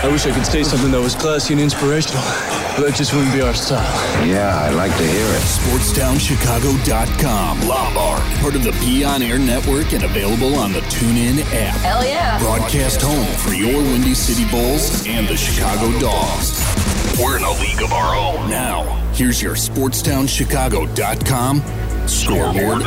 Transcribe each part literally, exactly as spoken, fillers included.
I wish I could say something that was classy and inspirational, but that just wouldn't be our style. Yeah, I'd like to hear it. Sportstown Chicago dot com. Lombard, part of the Be On Air network and available on the TuneIn app. Hell yeah. Broadcast home for your Windy City Bulls and the Chicago Dogs. We're in a league of our own. Now, here's your Sportstown Chicago dot com scoreboard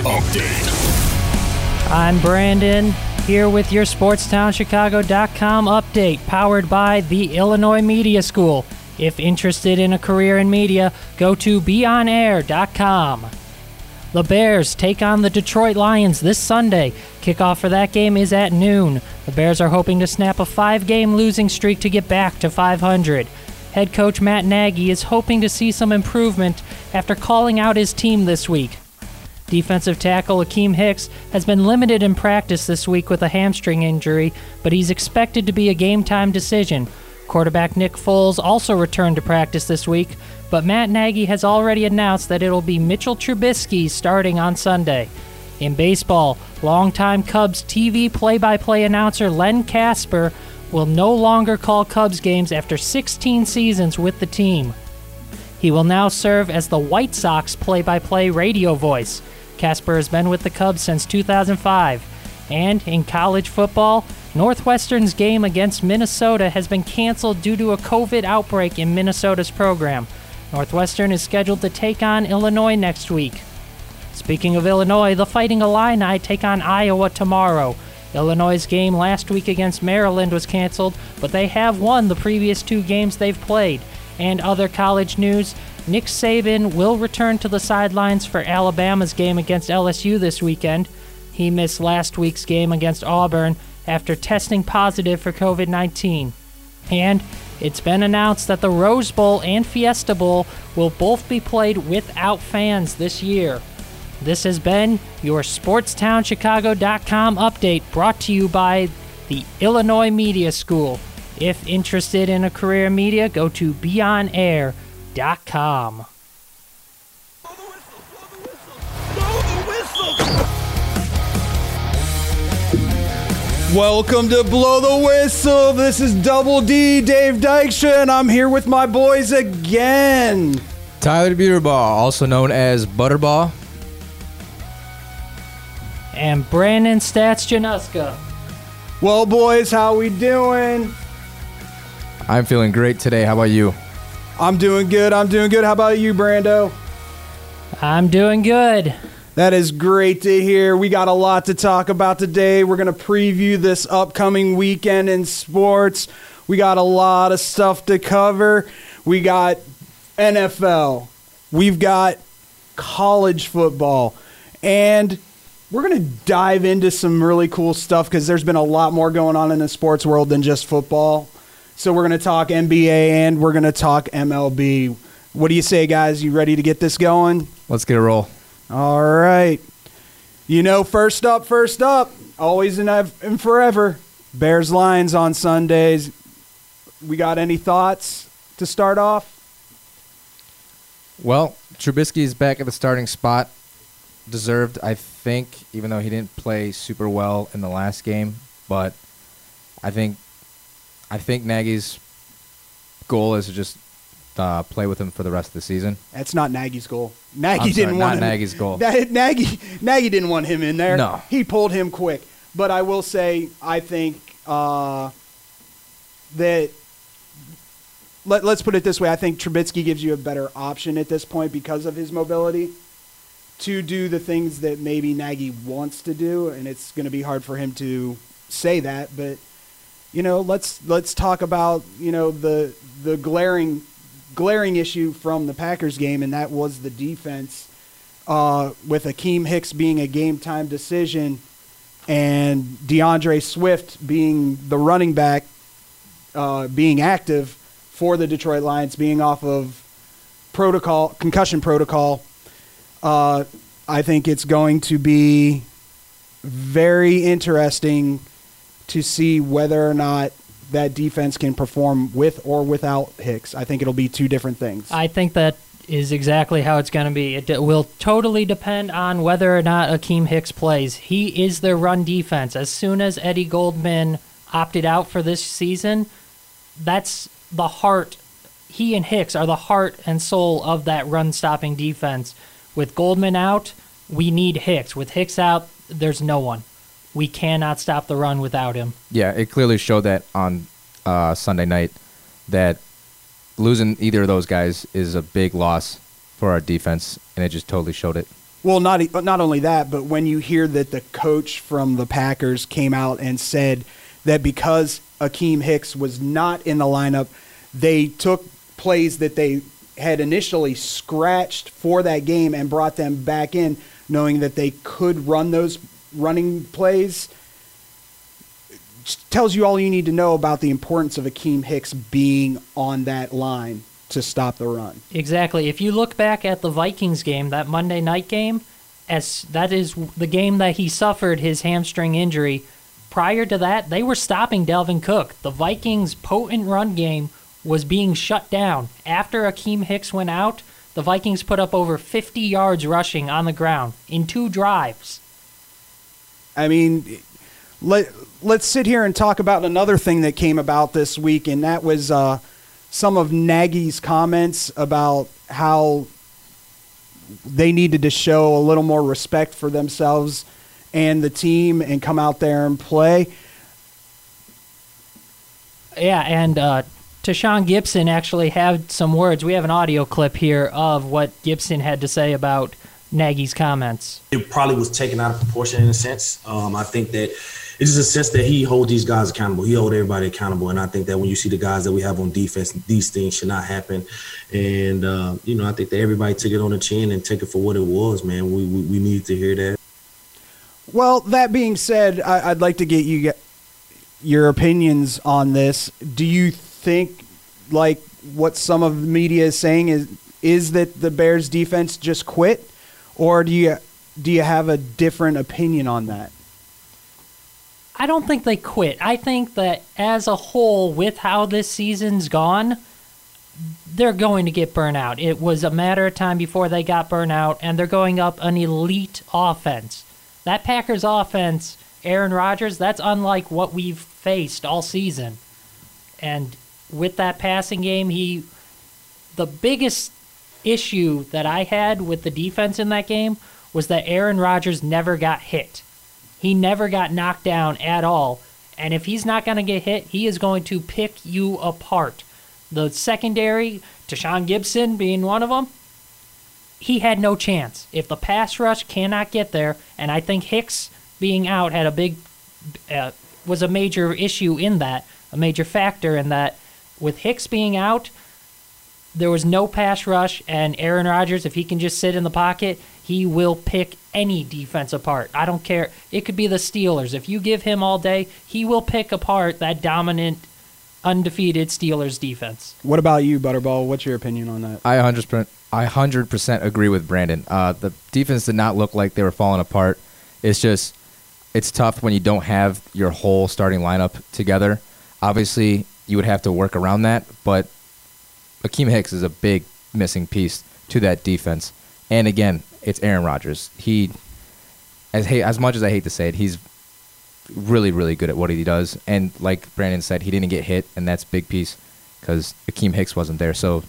update. I'm Brandon, here with your Sportstown Chicago dot com update, powered by the Illinois Media School. If interested in a career in media, go to Be On Air dot com. The Bears take on the Detroit Lions this Sunday. Kickoff for that game is at noon. The Bears are hoping to snap a five-game losing streak to get back to five hundred. Head coach Matt Nagy is hoping to see some improvement after calling out his team this week. Defensive tackle Akeem Hicks has been limited in practice this week with a hamstring injury, but he's expected to be a game-time decision. Quarterback Nick Foles also returned to practice this week, but Matt Nagy has already announced that it'll be Mitchell Trubisky starting on Sunday. In baseball, longtime Cubs T V play-by-play announcer Len Casper will no longer call Cubs games after sixteen seasons with the team. He will now serve as the White Sox play-by-play radio voice. Casper has been with the Cubs since two thousand five. And in college football, Northwestern's game against Minnesota has been canceled due to a COVID outbreak in Minnesota's program. Northwestern is scheduled to take on Illinois next week. Speaking of Illinois, the Fighting Illini take on Iowa tomorrow. Illinois' game last week against Maryland was canceled, but they have won the previous two games they've played. And other college news, Nick Saban will return to the sidelines for Alabama's game against L S U this weekend. He missed last week's game against Auburn after testing positive for covid nineteen. And it's been announced that the Rose Bowl and Fiesta Bowl will both be played without fans this year. This has been your Sportstown Chicago dot com update, brought to you by the Illinois Media School. If interested in a career in media, go to Be On Air dot com. Welcome to Blow the Whistle. This is Double D, Dave Dykstra, and I'm here with my boys again. Tyler Buterbaugh, also known as Butterball. And Brandon Stats Januska. Well, boys, how we doing? I'm feeling great today. How about you? I'm doing good. I'm doing good. How about you, Brando? I'm doing good. That is great to hear. We got a lot to talk about today. We're going to preview this upcoming weekend in sports. We got a lot of stuff to cover. We got N F L. We've got college football. And we're going to dive into some really cool stuff because there's been a lot more going on in the sports world than just football. So we're going to talk N B A and we're going to talk M L B. What do you say, guys? You ready to get this going? Let's get a roll. All right. You know, first up, first up, always and, and forever, Bears Lions on Sundays. We got any thoughts to start off? Well, Trubisky is back at the starting spot. Deserved, I think, even though he didn't play super well in the last game. But I think I think Nagy's goal is to just uh, play with him for the rest of the season. That's not Nagy's goal. Nagy I'm didn't sorry, want not him. Nagy's goal. That, Nagy, Nagy didn't want him in there. No. He pulled him quick. But I will say, I think uh, that, let, let's put it this way, I think Trubisky gives you a better option at this point because of his mobility to do the things that maybe Nagy wants to do, and it's going to be hard for him to say that. But, you know, let's let's talk about, you know, the the glaring glaring issue from the Packers game, and that was the defense uh, with Akeem Hicks being a game-time decision and DeAndre Swift being the running back, uh, being active for the Detroit Lions, being off of protocol, concussion protocol. Uh, I think it's going to be very interesting to see whether or not that defense can perform with or without Hicks. I think it'll be two different things. I think that is exactly how it's going to be. It d- will totally depend on whether or not Akeem Hicks plays. He is their run defense. As soon as Eddie Goldman opted out for this season, that's the heart. He and Hicks are the heart and soul of that run-stopping defense. With Goldman out, we need Hicks. With Hicks out, there's no one. We cannot stop the run without him. Yeah, it clearly showed that on uh, Sunday night that losing either of those guys is a big loss for our defense, and it just totally showed it. Well, not not only that, but when you hear that the coach from the Packers came out and said that because Akeem Hicks was not in the lineup, they took plays that they had initially scratched for that game and brought them back in, knowing that they could run those running plays, tells you all you need to know about the importance of Akeem Hicks being on that line to stop the run. Exactly. If you look back at the Vikings game, that Monday night game, as that is the game that he suffered his hamstring injury. Prior to that, they were stopping Dalvin Cook. The Vikings' potent run game was being shut down. After Akeem Hicks went out, the Vikings put up over fifty yards rushing on the ground in two drives. I mean, let, let's sit here and talk about another thing that came about this week, and that was uh, some of Nagy's comments about how they needed to show a little more respect for themselves and the team and come out there and play. Yeah, and uh, Tashawn Gibson actually had some words. We have an audio clip here of what Gibson had to say about Nagy's comments. It probably was taken out of proportion in a sense. Um, I think that it's just a sense that he holds these guys accountable. He holds everybody accountable. And I think that when you see the guys that we have on defense, these things should not happen. And, uh, you know, I think that everybody took it on the chin and took it for what it was, man. We we, we needed to hear that. Well, that being said, I, I'd like to get you your opinions on this. Do you think, like what some of the media is saying, is is that the Bears defense just quit? Or do you do you have a different opinion on that? I don't think they quit. I think that as a whole, with how this season's gone, they're going to get burnt out. It was a matter of time before they got burnt out, and they're going up an elite offense. That Packers offense, Aaron Rodgers, that's unlike what we've faced all season. And with that passing game, he the biggest issue that I had with the defense in that game was that Aaron Rodgers never got hit. He never got knocked down at all. And if he's not going to get hit, he is going to pick you apart. The secondary, Tashawn Gibson being one of them, he had no chance. If the pass rush cannot get there, and I think Hicks being out had a big, uh, was a major issue in that, a major factor in that. With Hicks being out, there was no pass rush, and Aaron Rodgers, if he can just sit in the pocket, he will pick any defense apart. I don't care. It could be the Steelers. If you give him all day, he will pick apart that dominant, undefeated Steelers defense. What about you, Butterball? What's your opinion on that? I one hundred percent, I one hundred percent agree with Brandon. Uh, the defense did not look like they were falling apart. It's just, it's tough when you don't have your whole starting lineup together. Obviously, you would have to work around that, but Akeem Hicks is a big missing piece to that defense. And again, it's Aaron Rodgers. He, as as much as I hate to say it, he's really, really good at what he does. And like Brandon said, he didn't get hit, and that's a big piece because Akeem Hicks wasn't there, so he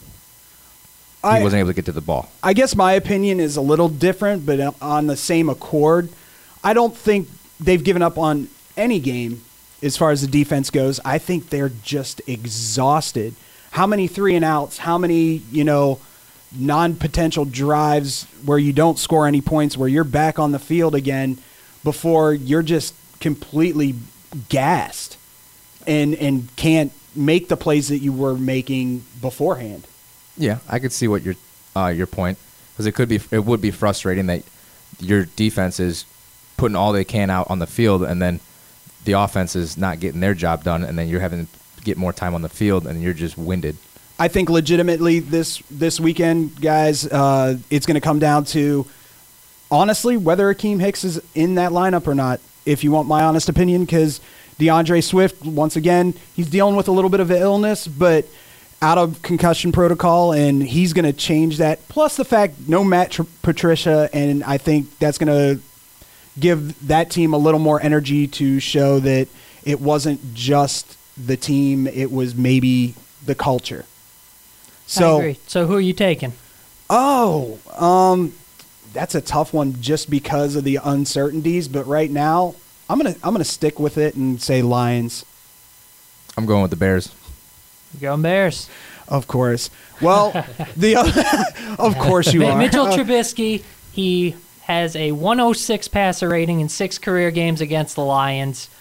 I, wasn't able to get to the ball. I guess my opinion is a little different, but on the same accord. I don't think they've given up on any game as far as the defense goes. I think they're just exhausted. How many three and outs? How many, you know, non-potential drives where you don't score any points, where you're back on the field again before you're just completely gassed and and can't make the plays that you were making beforehand. Yeah, I could see what your uh, your point, because it could be it would be frustrating that your defense is putting all they can out on the field, and then the offense is not getting their job done, and then you're having to get more time on the field, and you're just winded. I think legitimately this this weekend, guys, uh, it's going to come down to, honestly, whether Akeem Hicks is in that lineup or not, if you want my honest opinion, because DeAndre Swift, once again, he's dealing with a little bit of an illness, but out of concussion protocol, and he's going to change that. Plus the fact no Matt Tr- Patricia, and I think that's going to give that team a little more energy to show that it wasn't just the team. It was maybe the culture. So, I agree. So who are you taking? Oh, um, that's a tough one just because of the uncertainties. But right now, I'm gonna I'm gonna stick with it and say Lions. I'm going with the Bears. You're going Bears. Of course. Well, the of course you Mi- are. Mitchell Uh, Trubisky, he has a one oh six passer rating in six career games against the Lions.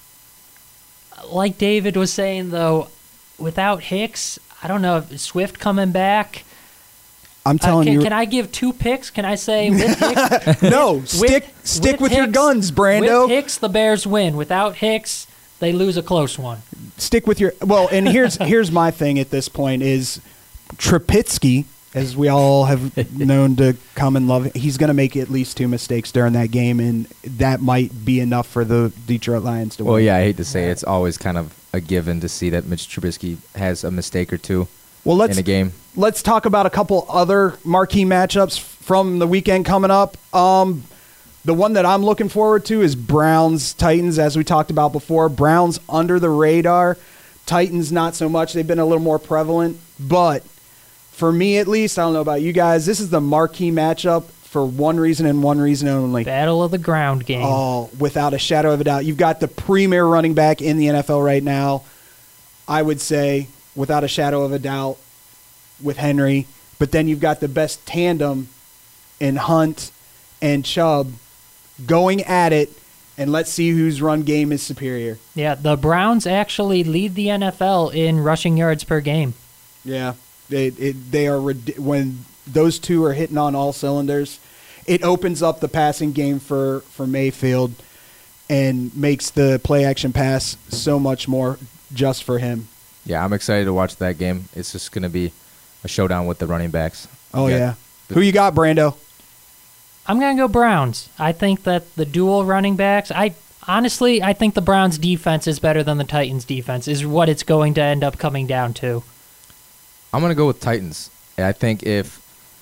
Like David was saying, though, without Hicks, I don't know if Swift coming back. I'm Uh, telling can, you. can I give two picks? Can I say with Hicks? no, stick stick with, your Hicks- guns, Brando. With Hicks, the Bears win. Without Hicks, they lose a close one. Stick with your well. And here's here's my thing at this point is Trubisky, as we all have known to come and love. He's going to make at least two mistakes during that game, and that might be enough for the Detroit Lions to win. Well, yeah, I hate to say it, it's always kind of a given to see that Mitch Trubisky has a mistake or two Well, let's in a game. let's talk about a couple other marquee matchups from the weekend coming up. Um, the one that I'm looking forward to is Browns Titans, as we talked about before. Browns under the radar, Titans not so much. They've been a little more prevalent, but for me at least, I don't know about you guys, this is the marquee matchup for one reason and one reason only. Battle of the ground game. Oh, without a shadow of a doubt. You've got the premier running back in the N F L right now. I would say, without a shadow of a doubt, with Henry. But then you've got the best tandem in Hunt and Chubb going at it, and let's see whose run game is superior. Yeah, the Browns actually lead the N F L in rushing yards per game. Yeah, they it, they are rid- when those two are hitting on all cylinders, it opens up the passing game for, for Mayfield and makes the play action pass so much more just for him. Yeah, I'm excited to watch that game. It's just going to be a showdown with the running backs. Oh, You got yeah. the- Who you got, Brando? I'm going to go Browns. I think that the dual running backs, I honestly, I think the Browns defense is better than the Titans defense is what it's going to end up coming down to. I'm going to go with Titans. I think if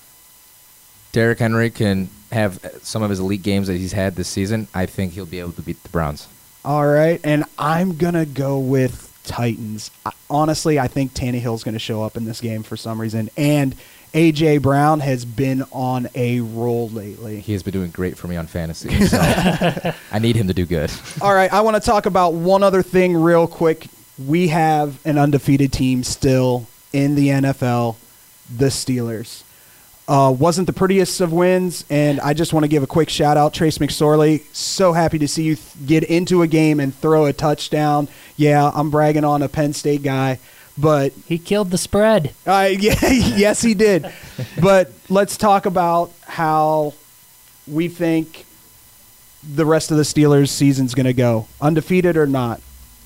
Derrick Henry can have some of his elite games that he's had this season, I think he'll be able to beat the Browns. All right, and I'm going to go with Titans. I, honestly, I think Tannehill's going to show up in this game for some reason, and A J. Brown has been on a roll lately. He has been doing great for me on fantasy, so I need him to do good. All right, I want to talk about one other thing real quick. We have an undefeated team still in the N F L, the Steelers. Uh, wasn't the prettiest of wins, and I just want to give a quick shout-out. Trace McSorley, so happy to see you th- get into a game and throw a touchdown. Yeah, I'm bragging on a Penn State guy, but He killed the spread. uh, yeah, yes, he did. But let's talk about how we think the rest of the Steelers' season's going to go, undefeated or not.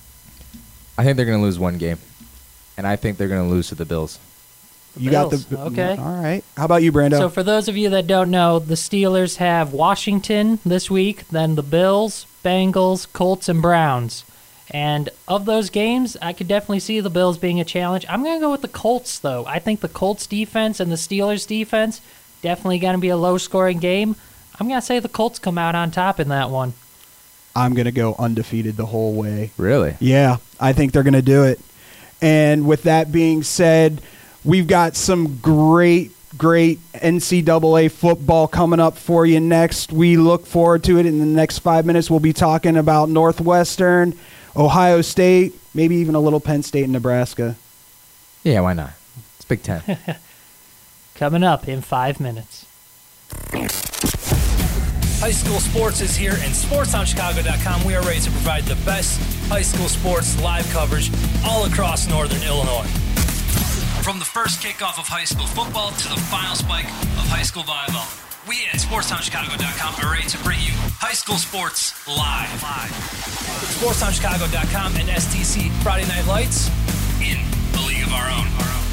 I think they're going to lose one game, and I think they're going to lose to the Bills. You got Bills, the okay. All right. How about you, Brando? So for those of you that don't know, the Steelers have Washington this week, then the Bills, Bengals, Colts, and Browns. And of those games, I could definitely see the Bills being a challenge. I'm going to go with the Colts, though. I think the Colts defense and the Steelers defense definitely going to be a low-scoring game. I'm going to say the Colts come out on top in that one. I'm going to go undefeated the whole way. Really? Yeah, I think they're going to do it. And with that being said, we've got some great, great N C double A football coming up for you next. We look forward to it. In the next five minutes, we'll be talking about Northwestern, Ohio State, maybe even a little Penn State and Nebraska. Yeah, why not? It's Big Ten. Coming up in five minutes. High school sports is here, and sports town chicago dot com, we are ready to provide the best high school sports live coverage all across northern Illinois. From the first kickoff of high school football to the final spike of high school volleyball, we at sports town chicago dot com are ready to bring you high school sports live. live. sports town chicago dot com and S T C Friday Night Lights in a league of our own. Our own.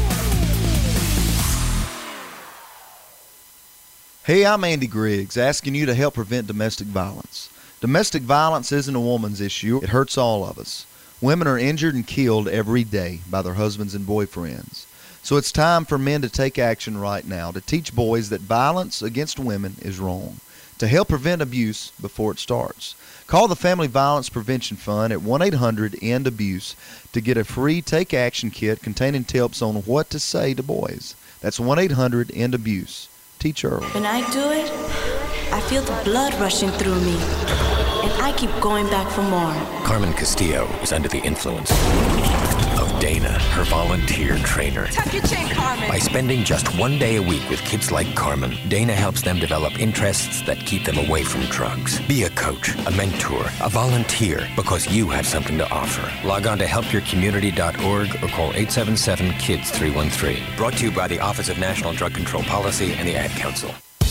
Hey, I'm Andy Griggs, asking you to help prevent domestic violence. Domestic violence isn't a woman's issue. It hurts all of us. Women are injured and killed every day by their husbands and boyfriends. So it's time for men to take action right now to teach boys that violence against women is wrong. to help prevent abuse before it starts. Call the Family Violence Prevention Fund at one eight hundred end abuse to get a free Take Action kit containing tips on what to say to boys. That's one eight hundred end abuse. Teach early. When I do it, I feel the blood rushing through me, and I keep going back for more. Carmen Castillo is under the influence of Dana, her volunteer trainer. Tuck your chin, Carmen. By spending just one day a week with kids like Carmen, Dana helps them develop interests that keep them away from drugs. Be a coach, a mentor, a volunteer, because you have something to offer. Log on to help your community dot org or call eight seven seven, KIDS three one three. Brought to you by the Office of National Drug Control Policy and the Ad Council.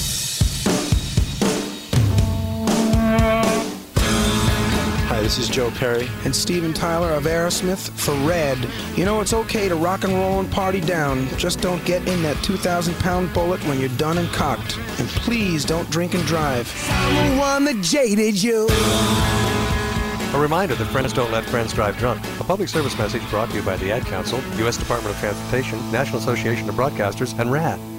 Hi, this is Joe Perry and Steven Tyler of Aerosmith for Red. You know, it's okay to rock and roll and party down. Just don't get in that two thousand pound bullet when you're done and cocked. And please don't drink and drive. I'm the one that jaded you. A reminder that friends don't let friends drive drunk. A public service message brought to you by the Ad Council, U S Department of Transportation, National Association of Broadcasters, and R A D.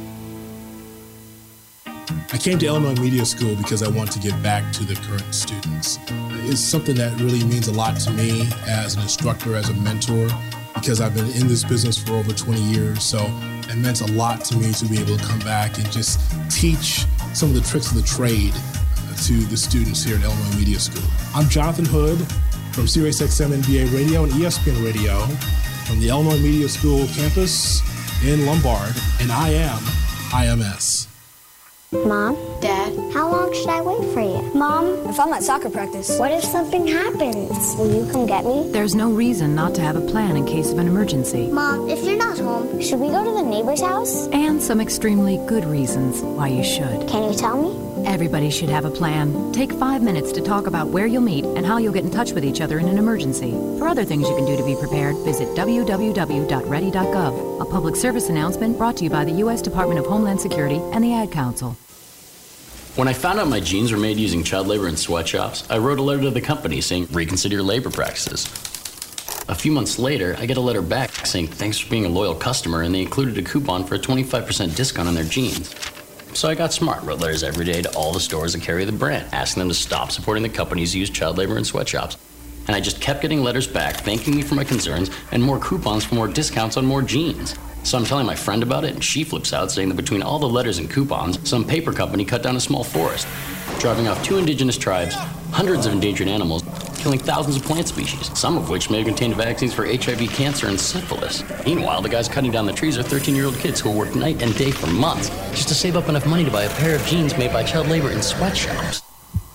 I came to Illinois Media School because I want to give back to the current students. It's something that really means a lot to me as an instructor, as a mentor, because I've been in this business for over twenty years. So it meant a lot to me to be able to come back and just teach some of the tricks of the trade to the students here at Illinois Media School. I'm Jonathan Hood from Sirius X M N B A Radio and E S P N Radio from the Illinois Media School campus in Lombard, and I am I M S. Mom? Dad? How long should I wait for you? Mom? If I'm at soccer practice. What if something happens? Will you come get me? There's no reason not to have a plan in case of an emergency. Mom, if you're not home, should we go to the neighbor's house? And some extremely good reasons why you should. Can you tell me? Everybody should have a plan. Take five minutes to talk about where you'll meet and how you'll get in touch with each other in an emergency. For other things you can do to be prepared, visit w w w dot ready dot gov. A public service announcement brought to you by the U S Department of Homeland Security and the Ad Council. When I found out my jeans were made using child labor in sweatshops, I wrote a letter to the company saying, reconsider your labor practices. A few months later, I get a letter back saying, thanks for being a loyal customer, and they included a coupon for a twenty-five percent discount on their jeans. So I got smart, wrote letters every day to all the stores that carry the brand, asking them to stop supporting the companies who use child labor in sweatshops. And I just kept getting letters back, thanking me for my concerns, and more coupons for more discounts on more jeans. So I'm telling my friend about it, and she flips out, saying that between all the letters and coupons, some paper company cut down a small forest, driving off two indigenous tribes, hundreds of endangered animals, killing thousands of plant species, some of which may have contained vaccines for H I V, cancer, and syphilis. Meanwhile, the guys cutting down the trees are thirteen-year-old kids who will work night and day for months just to save up enough money to buy a pair of jeans made by child labor in sweatshops.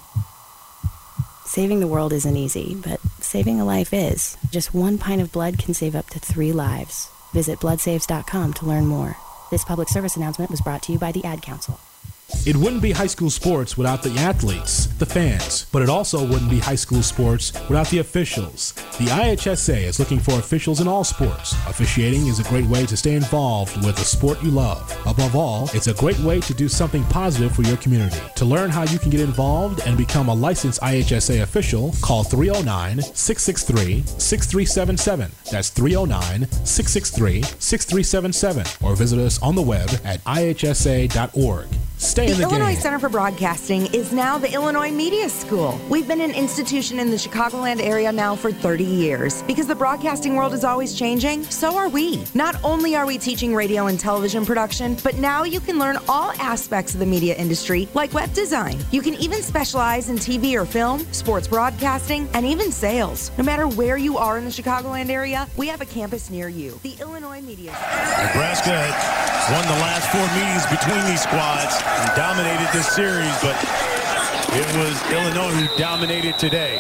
Saving the world isn't easy, but saving a life is. Just one pint of blood can save up to three lives. Visit blood saves dot com to learn more. This public service announcement was brought to you by the Ad Council. It wouldn't be high school sports without the athletes, the fans, but it also wouldn't be high school sports without the officials. The I H S A is looking for officials in all sports. Officiating is a great way to stay involved with the sport you love. Above all, it's a great way to do something positive for your community. To learn how you can get involved and become a licensed I H S A official, call three oh nine, six six three, six three seven seven. That's three oh nine, six six three, six three seven seven. Or visit us on the web at I H S A dot org. Stay in the, the Illinois game. Center for Broadcasting is now the Illinois Media School. We've been an institution in the Chicagoland area now for thirty years. Because the broadcasting world is always changing, so are we. Not only are we teaching radio and television production, but now you can learn all aspects of the media industry, like web design. You can even specialize in T V or film, sports broadcasting, and even sales. No matter where you are in the Chicagoland area, we have a campus near you. The Illinois Media School. Nebraska had won the last four meetings between these squads and dominated this series, but it was Illinois who dominated today.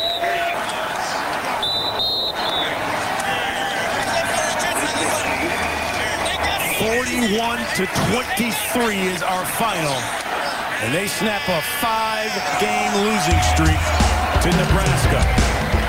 forty-one to twenty-three is our final, and they snap a five-game losing streak to Nebraska.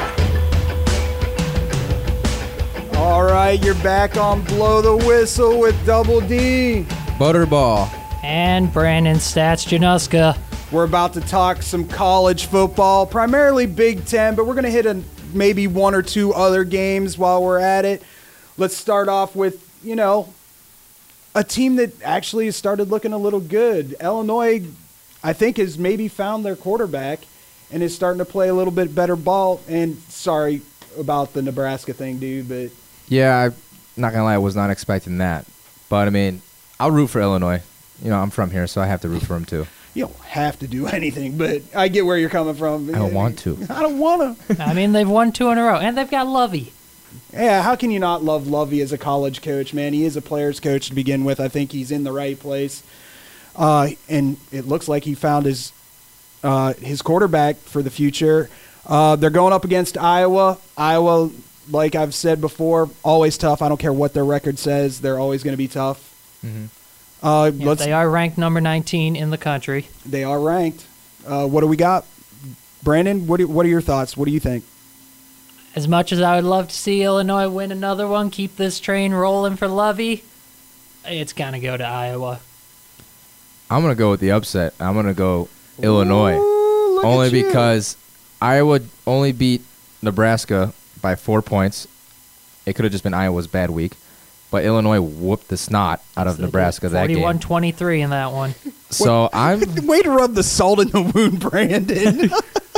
All right, you're back on Blow the Whistle with Double D. Butterball. And Brandon Stats Januska. We're about to talk some college football, primarily Big Ten, but we're going to hit a, maybe one or two other games while we're at it. Let's start off with, you know, a team that actually started looking a little good. Illinois I think has maybe found their quarterback and is starting to play a little bit better ball. And sorry about the Nebraska thing, dude, but Yeah, I'm not going to lie, I was not expecting that. But, I mean, I'll root for Illinois. You know, I'm from here, so I have to root for them, too. you don't have to do anything, but I get where you're coming from. I don't want to. I don't want to. I mean, they've won two in a row, and they've got Lovey. Yeah, how can you not love Lovey as a college coach, man? He is a player's coach to begin with. I think he's in the right place. Uh, and it looks like he found his uh, his quarterback for the future. Uh, they're going up against Iowa. Iowa, like I've said before, always tough. I don't care what their record says. They're always going to be tough. Mm-hmm. Uh, Yeah, let's, they are ranked number nineteen in the country. They are ranked. Uh, what do we got? Brandon, what, do, what are your thoughts? What do you think? As much as I would love to see Illinois win another one, keep this train rolling for Lovey, it's going to go to Iowa. I'm going to go with the upset. I'm going to go Illinois. Ooh, only because Iowa only beat Nebraska by four points. It could have just been Iowa's bad week. But Illinois whooped the snot out of Nebraska that game. forty-one twenty-three in that one. So I'm... Way to rub the salt in the wound, Brandon.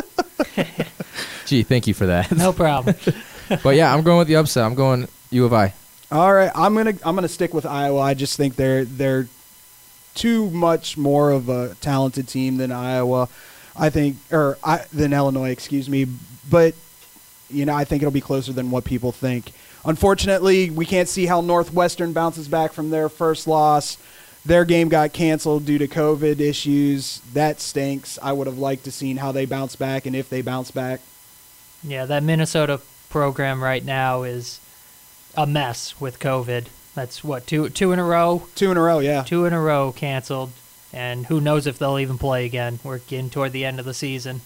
Gee, thank you for that. No problem. But yeah, I'm going with the upset. I'm going U of I. All right, I'm gonna I'm gonna stick with Iowa. I just think they're they're too much more of a talented team than Iowa. I think, or I, than Illinois, excuse me. But you know, I think it'll be closer than what people think. Unfortunately, we can't see how Northwestern bounces back from their first loss. Their game got canceled due to COVID issues. That stinks. I would have liked to seen how they bounce back and if they bounce back. Yeah, that Minnesota program right now is a mess with COVID. That's what, two two in a row? Two in a row, yeah. Two in a row canceled, and who knows if they'll even play again. We're getting toward the end of the season.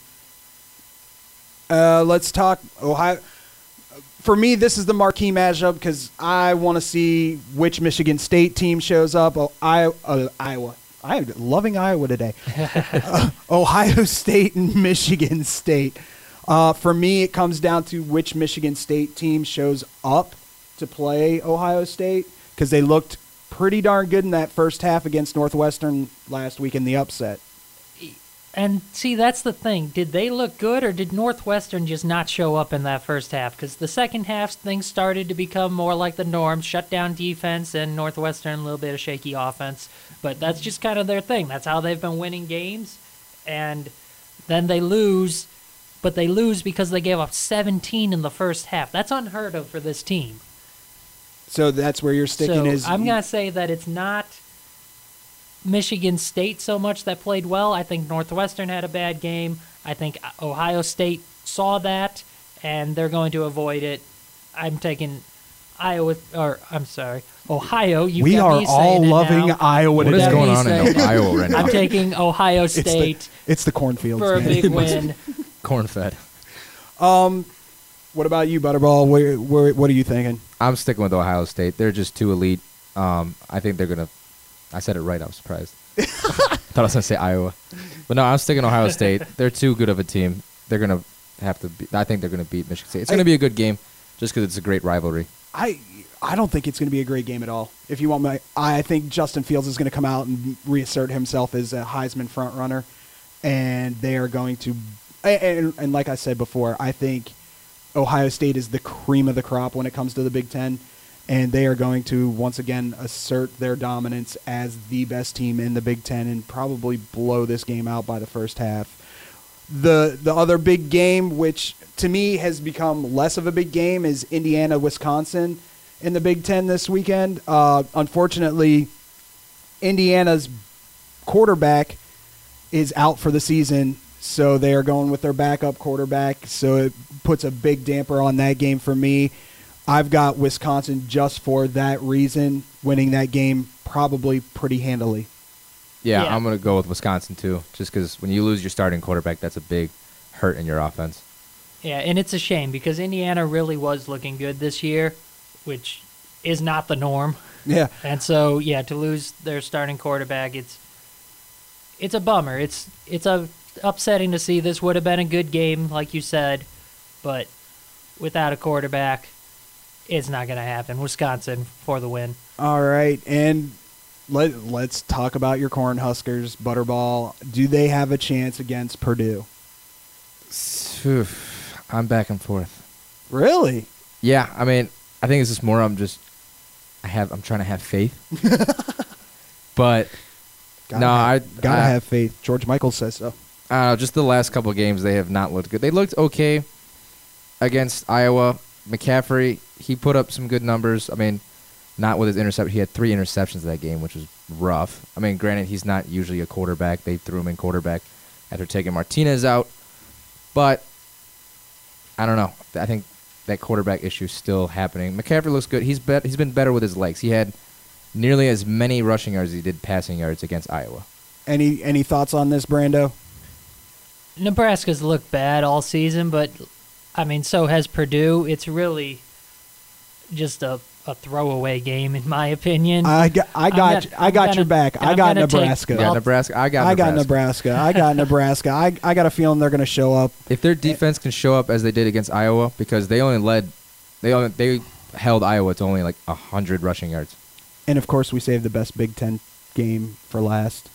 Uh, let's talk Ohio. For me, this is the marquee matchup because I want to see which Michigan State team shows up. Oh, I, uh, Iowa. I am loving Iowa today. uh, Ohio State and Michigan State. Uh, for me, it comes down to which Michigan State team shows up to play Ohio State because they looked pretty darn good in that first half against Northwestern last week in the upset. And see, that's the thing. Did they look good, or did Northwestern just not show up in that first half? Because the second half, things started to become more like the norm. Shut down defense, and Northwestern a little bit of shaky offense. But that's just kind of their thing. That's how they've been winning games. And then they lose, but they lose because they gave up seventeen in the first half. That's unheard of for this team. So that's where you're sticking so is... I'm going to say that it's not Michigan State so much that played well. I think Northwestern had a bad game. I think Ohio State saw that, and they're going to avoid it. I'm taking Iowa, or I'm sorry, Ohio. You've we got are me all saying it loving now. Iowa What today. is going on in Iowa right now? I'm taking Ohio It's the- State It's the cornfields, for a man. big win. Corn-fed. Um, what about you, Butterball? Where, where, what are you thinking? I'm sticking with Ohio State. They're just too elite. Um, I think they're going to... I said it right. I was surprised. Thought I was going to say Iowa. But no, I'm sticking Ohio State. They're too good of a team. They're going to have to be... I think they're going to beat Michigan State. It's going to be a good game just because it's a great rivalry. I I don't think it's going to be a great game at all. If you want my... I think Justin Fields is going to come out and reassert himself as a Heisman frontrunner, and they are going to... And, and like I said before, I think Ohio State is the cream of the crop when it comes to the Big Ten, and they are going to once again assert their dominance as the best team in the Big Ten and probably blow this game out by the first half. The the other big game, which to me has become less of a big game, is Indiana-Wisconsin in the Big Ten this weekend. Uh, unfortunately, Indiana's quarterback is out for the season, so they are going with their backup quarterback, so it puts a big damper on that game for me. I've got Wisconsin just for that reason, winning that game probably pretty handily. Yeah, Yeah. I'm going to go with Wisconsin, too, just because when you lose your starting quarterback, that's a big hurt in your offense. Yeah, and it's a shame because Indiana really was looking good this year, which is not the norm. Yeah. And so, yeah, to lose their starting quarterback, it's it's a bummer. It's it's a upsetting to see. This would have been a good game, like you said, but without a quarterback, it's not going to happen. Wisconsin for the win. All right, and let, let's talk about your Cornhuskers, Butterball. Do they have a chance against Purdue? I'm back and forth. Really? Yeah, I mean, I think it's just more I'm just I have I'm trying to have faith. But gotta no, have, I gotta I, have faith. George Michael says so. I don't know, just the last couple of games they have not looked good. They looked okay against Iowa. McCaffrey, he put up some good numbers. I mean, not with his interception. He had three interceptions that game, which was rough. I mean, granted, he's not usually a quarterback. They threw him in quarterback after taking Martinez out. But I don't know. I think that quarterback issue is still happening. McCaffrey looks good. He's bet he's been better with his legs. He had nearly as many rushing yards as he did passing yards against Iowa. Any any thoughts on this, Brando? Nebraska's looked bad all season, but I mean, so has Purdue. It's really just a, a throwaway game, in my opinion. I got, I got, gonna, I got gonna, your back. I I'm got Nebraska. Nebraska. You got Nebraska. I got I Nebraska. got Nebraska. I got Nebraska. I I got a feeling they're going to show up. If their defense can show up as they did against Iowa, because they only led, they only, they held Iowa to only like a hundred rushing yards. And of course, we saved the best Big Ten game for last.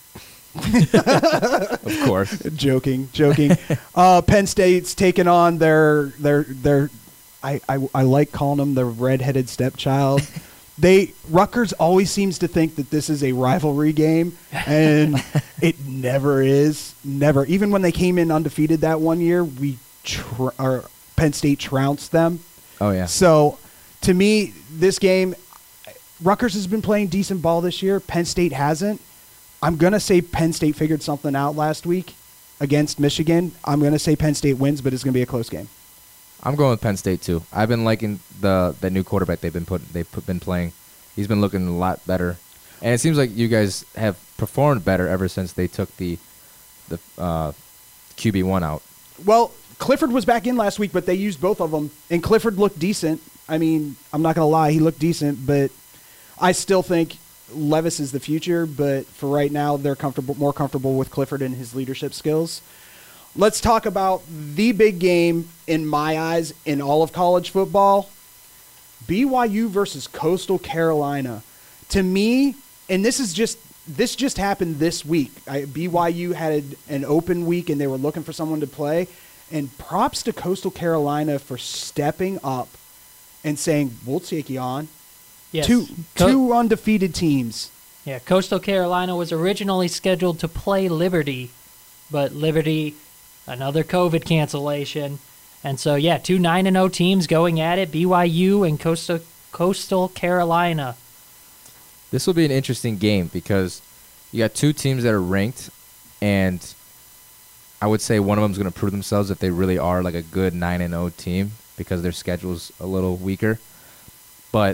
Of course. joking, joking. Uh, Penn State's taking on their their their. I, I I like calling them the redheaded stepchild. They Rutgers always seems to think that this is a rivalry game, and it never is. Never. Even when they came in undefeated that one year, we tr- or Penn State trounced them. Oh yeah. So, to me, this game, Rutgers has been playing decent ball this year. Penn State hasn't. I'm going to say Penn State figured something out last week against Michigan. I'm going to say Penn State wins, but it's going to be a close game. I'm going with Penn State too. I've been liking the the new quarterback they've been put they've put, been playing. He's been looking a lot better, and it seems like you guys have performed better ever since they took the the uh, Q B one out. Well, Clifford was back in last week, but they used both of them, and Clifford looked decent. I mean, I'm not going to lie, he looked decent, but I still think Levis is the future, but for right now, they're comfortable, more comfortable with Clifford and his leadership skills. Let's talk about the big game, in my eyes, in all of college football. B Y U versus Coastal Carolina. To me, and this is just this just happened this week. I, B Y U had an open week, and they were looking for someone to play. And props to Coastal Carolina for stepping up and saying, we'll take you on. Yes. Two, Co- two undefeated teams. Yeah, Coastal Carolina was originally scheduled to play Liberty, but Liberty, another COVID cancellation. And so, yeah, two nine and oh teams going at it, B Y U and Coastal, Coastal Carolina. This will be an interesting game because you got two teams that are ranked, and I would say one of them is going to prove themselves if they really are like a good nine and oh team because their schedule's a little weaker. But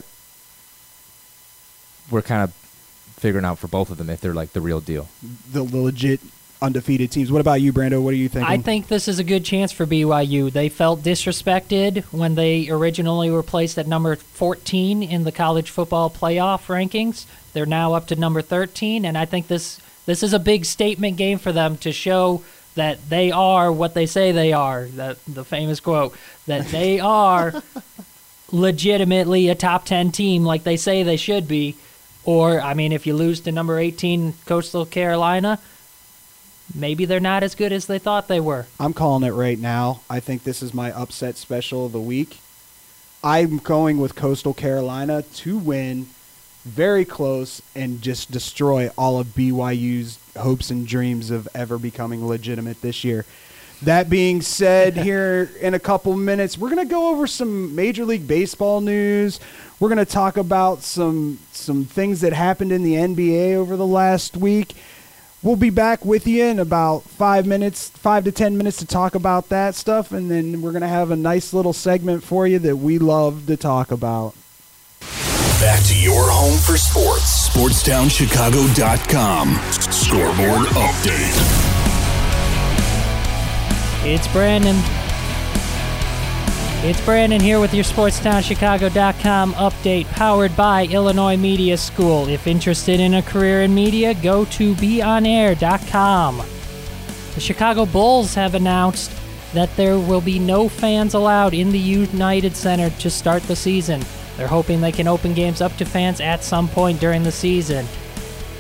we're kind of figuring out for both of them if they're like the real deal. The, the legit undefeated teams. What about you, Brando? What are you thinking? I think this is a good chance for B Y U. They felt disrespected when they originally were placed at number fourteen in the college football playoff rankings. They're now up to number thirteen, and I think this this is a big statement game for them to show that they are what they say they are, that the famous quote, that they are legitimately a top ten team like they say they should be. Or, I mean, if you lose to number eighteen Coastal Carolina, maybe they're not as good as they thought they were. I'm calling it right now. I think this is my upset special of the week. I'm going with Coastal Carolina to win very close and just destroy all of B Y U's hopes and dreams of ever becoming legitimate this year. That being said, here in a couple minutes, we're going to go over some Major League Baseball news. We're going to talk about some some things that happened in the N B A over the last week. We'll be back with you in about five minutes, five to ten minutes to talk about that stuff, and then we're going to have a nice little segment for you that we love to talk about. Back to your home for sports. Sportstown Chicago dot com. Scoreboard update. It's Brandon. It's Brandon here with your Sportstown Chicago dot com update, powered by Illinois Media School. If interested in a career in media, go to be on air dot com. The Chicago Bulls have announced that there will be no fans allowed in the United Center to start the season. They're hoping they can open games up to fans at some point during the season.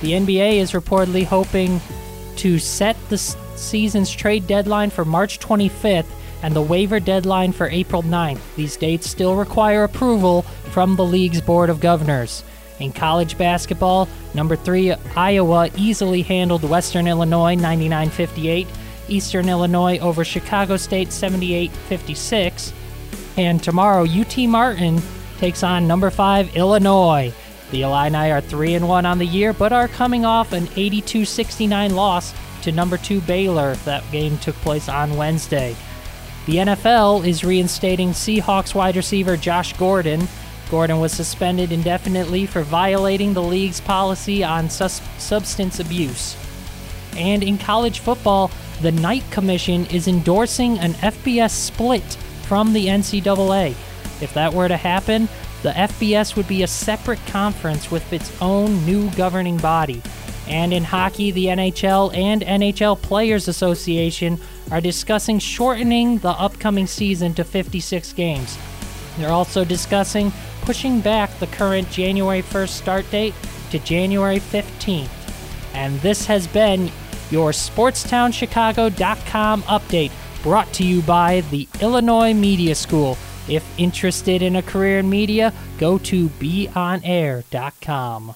The N B A is reportedly hoping to set the s- season's trade deadline for March twenty-fifth and the waiver deadline for April ninth. These dates still require approval from the league's Board of Governors. In college basketball, number three Iowa easily handled Western Illinois ninety-nine fifty-eight, Eastern Illinois over Chicago State seventy-eight fifty-six, and tomorrow U T Martin takes on number five Illinois. The Illini are three and one on the year, but are coming off an eighty-two sixty-nine loss to number two Baylor. That game took place on Wednesday. The N F L is reinstating Seahawks wide receiver Josh Gordon. Gordon was suspended indefinitely for violating the league's policy on sus- substance abuse. And in college football, the Knight Commission is endorsing an F B S split from the N C double A. If that were to happen, the F B S would be a separate conference with its own new governing body. And in hockey, the N H L and N H L Players Association are discussing shortening the upcoming season to fifty-six games. They're also discussing pushing back the current January first start date to January fifteenth. And this has been your Sportstown Chicago dot com update, brought to you by the Illinois Media School. If interested in a career in media, go to be on air dot com.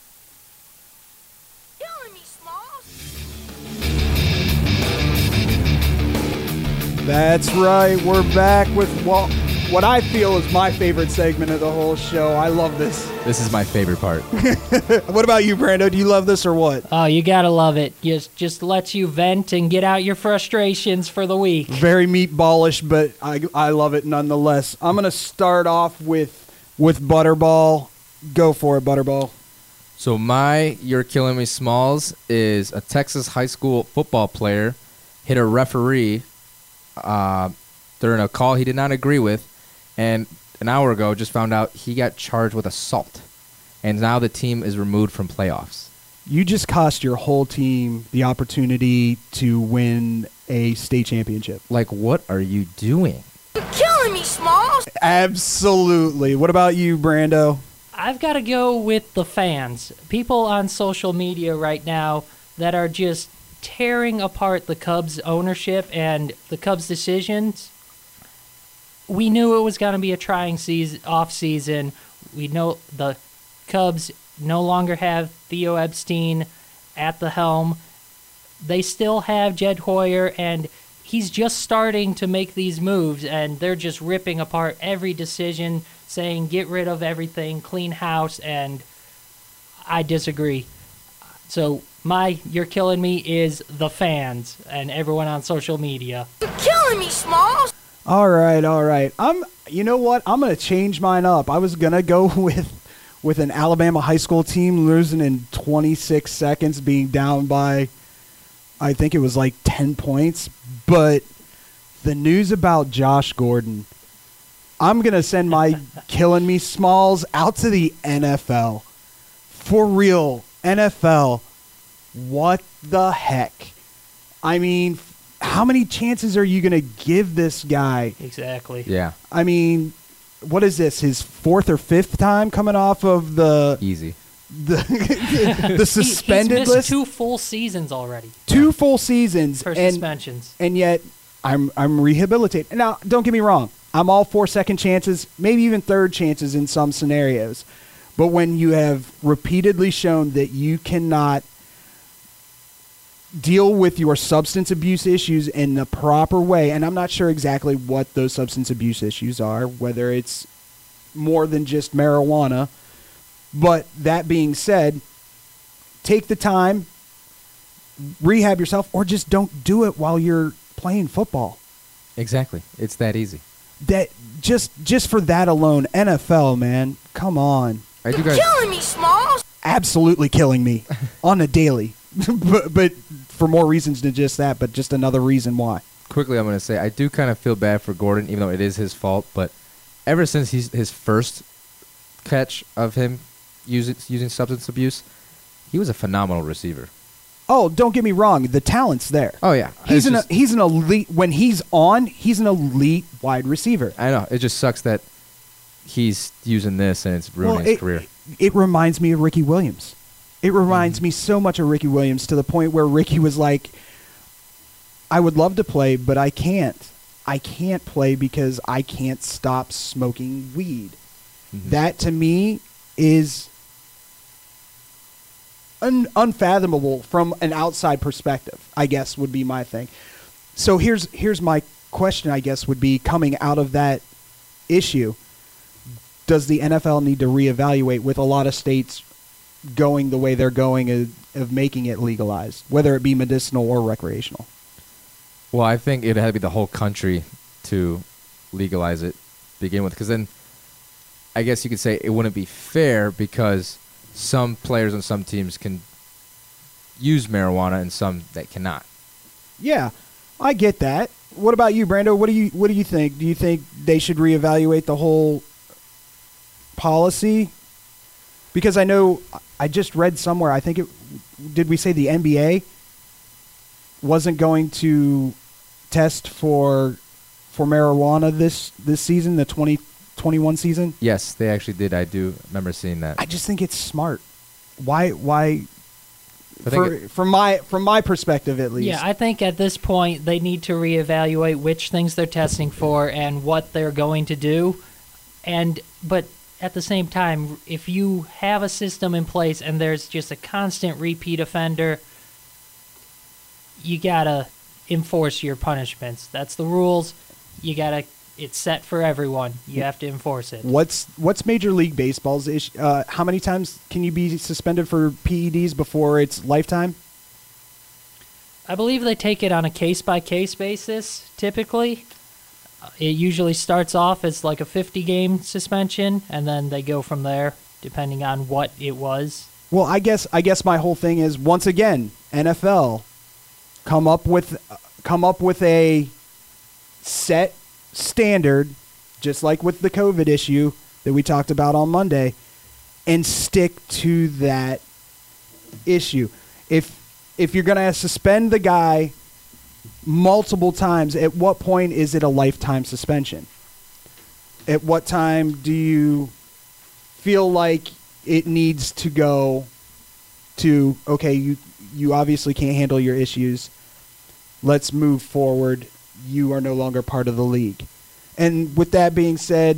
That's right. We're back with what, what I feel is my favorite segment of the whole show. I love this. This is my favorite part. What about you, Brando? Do you love this or what? Oh, you gotta love it. Just just lets you vent and get out your frustrations for the week. Very meatballish, but I, I love it nonetheless. I'm going to start off with with Butterball. Go for it, Butterball. So my You're Killing Me Smalls is a Texas high school football player hit a referee uh, during a call he did not agree with, and an hour ago just found out he got charged with assault, and now the team is removed from playoffs. You just cost your whole team the opportunity to win a state championship. Like, what are you doing? You're killing me, Smalls. Absolutely. What about you, Brando? I've got to go with the fans. People on social media right now that are just tearing apart the Cubs ownership and the Cubs decisions. We knew it was going to be a trying season, off season. We know the Cubs no longer have Theo Epstein at the helm. They still have Jed Hoyer, and he's just starting to make these moves, and they're just ripping apart every decision, saying get rid of everything, clean house, and I disagree. So my You're Killing Me is the fans and everyone on social media. You're killing me, Smalls. All right, all right. I'm. You know what? I'm gonna change mine up. I was gonna go with with an Alabama high school team losing in twenty-six seconds, being down by, I think it was like ten points. But the news about Josh Gordon, I'm gonna send my Killing Me Smalls out to the N F L. For real, N F L. What the heck? I mean, how many chances are you going to give this guy? Exactly. Yeah. I mean, what is this? His fourth or fifth time coming off of the easy the the suspended he, he's missed list? two full seasons already. Two yeah. full seasons for and, suspensions, and yet I'm I'm rehabilitated. Now, don't get me wrong. I'm all for second chances, maybe even third chances in some scenarios. But when you have repeatedly shown that you cannot deal with your substance abuse issues in the proper way, and I'm not sure exactly what those substance abuse issues are, whether it's more than just marijuana. But that being said, take the time, rehab yourself, or just don't do it while you're playing football. Exactly. It's that easy. That just just for that alone, N F L, man, come on. Are you guys killing me, Smalls? Absolutely killing me on a daily. but, but for more reasons than just that, but just another reason why. Quickly, I'm going to say, I do kind of feel bad for Gordon, even though it is his fault, but ever since he's, his first catch of him using, using substance abuse, he was a phenomenal receiver. Oh, don't get me wrong. The talent's there. Oh, yeah. He's an, just, he's an elite. When he's on, he's an elite wide receiver. I know. It just sucks that he's using this and it's ruining well, his it, career. It reminds me of Ricky Williams. It reminds me so much of Ricky Williams, to the point where Ricky was like, I would love to play, but I can't. I can't play because I can't stop smoking weed. Mm-hmm. That, to me, is un- unfathomable from an outside perspective, I guess, would be my thing. So here's here's my question, I guess, would be, coming out of that issue, does the N F L need to reevaluate, with a lot of states going the way they're going of, of making it legalized, whether it be medicinal or recreational? Well, I think it had to be the whole country to legalize it to begin with, because then I guess you could say it wouldn't be fair, because some players on some teams can use marijuana and some that cannot. Yeah, I get that. What about you, Brando? What do you what do you think? Do you think they should reevaluate the whole policy? Because I know I just read somewhere, I think it did we say the N B A wasn't going to test for for marijuana this this season, the twenty twenty-one season? Yes, they actually did. I do remember seeing that. I just think it's smart. Why why I think for, it, from my from my perspective, at least. Yeah, I think at this point they need to reevaluate which things they're testing for and what they're going to do. And but at the same time, if you have a system in place and there's just a constant repeat offender, you gotta enforce your punishments. That's the rules. You gotta. It's set for everyone. You have to enforce it. What's what's Major League Baseball's issue? Uh, how many times can you be suspended for P E Ds before it's lifetime? I believe they take it on a case-by-case basis, typically. It usually starts off as like a fifty-game suspension, and then they go from there, depending on what it was. Well, I guess I guess my whole thing is, once again, N F L, come up with uh, come up with a set standard, just like with the COVID issue that we talked about on Monday, and stick to that issue. If if you're going to suspend the guy multiple times, at what point is it a lifetime suspension? At what time do you feel like it needs to go to, okay, you you obviously can't handle your issues, let's move forward, you are no longer part of the league? And with that being said,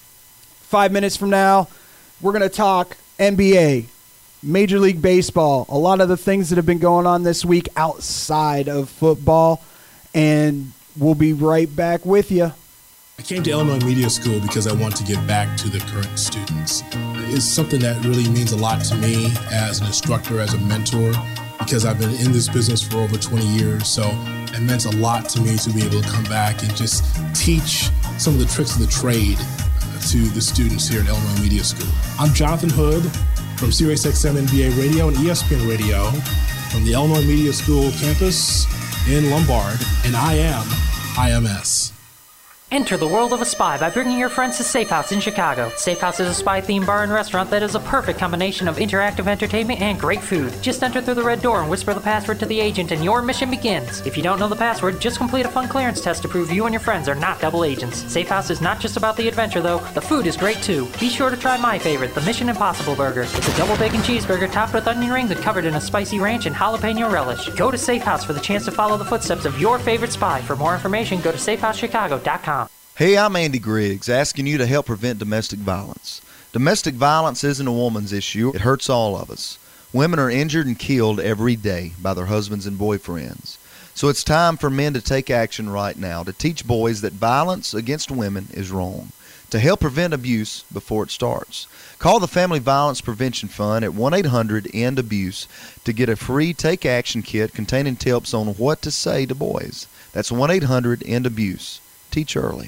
five minutes from now, we're going to talk N B A, Major League Baseball, a lot of the things that have been going on this week outside of football, and we'll be right back with you. I came to Illinois Media School because I want to give back to the current students. It's something that really means a lot to me as an instructor, as a mentor, because I've been in this business for over twenty years. So it meant a lot to me to be able to come back and just teach some of the tricks of the trade to the students here at Illinois Media School. I'm Jonathan Hood from Sirius X M N B A Radio and E S P N Radio from the Illinois Media School campus in Lombard, and I am I M S. Enter the world of a spy by bringing your friends to Safe House in Chicago. Safe House is a spy-themed bar and restaurant that is a perfect combination of interactive entertainment and great food. Just enter through the red door and whisper the password to the agent and your mission begins. If you don't know the password, just complete a fun clearance test to prove you and your friends are not double agents. Safe House is not just about the adventure, though. The food is great, too. Be sure to try my favorite, the Mission Impossible Burger. It's a double bacon cheeseburger topped with onion rings and covered in a spicy ranch and jalapeno relish. Go to Safe House for the chance to follow the footsteps of your favorite spy. For more information, go to safe house chicago dot com. Hey, I'm Andy Griggs, asking you to help prevent domestic violence. Domestic violence isn't a woman's issue. It hurts all of us. Women are injured and killed every day by their husbands and boyfriends. So it's time for men to take action right now to teach boys that violence against women is wrong, to help prevent abuse before it starts. Call the Family Violence Prevention Fund at one eight hundred end abuse to get a free Take Action kit containing tips on what to say to boys. That's one eight hundred end abuse. Teach early.